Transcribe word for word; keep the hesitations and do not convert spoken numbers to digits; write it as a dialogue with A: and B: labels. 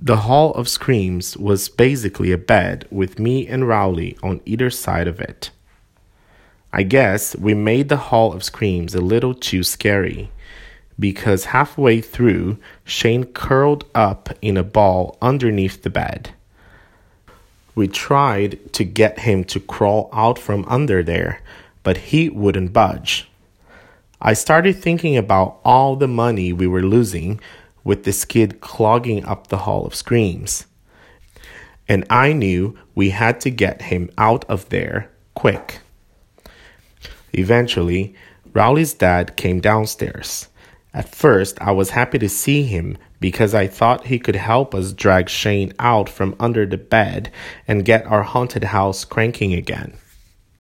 A: The Hall of Screams was basically a bed with me and Rowley on either side of it. I guess we made the Hall of Screams a little too scary, because halfway through, Shane curled up in a ball underneath the bed. We tried to get him to crawl out from under there, but he wouldn't budge. I started thinking about all the money we were losing with this kid clogging up the Hall of Screams. And I knew we had to get him out of there quick. Eventually, Rowley's dad came downstairs. At first, I was happy to see him because I thought he could help us drag Shane out from under the bed and get our haunted house cranking again.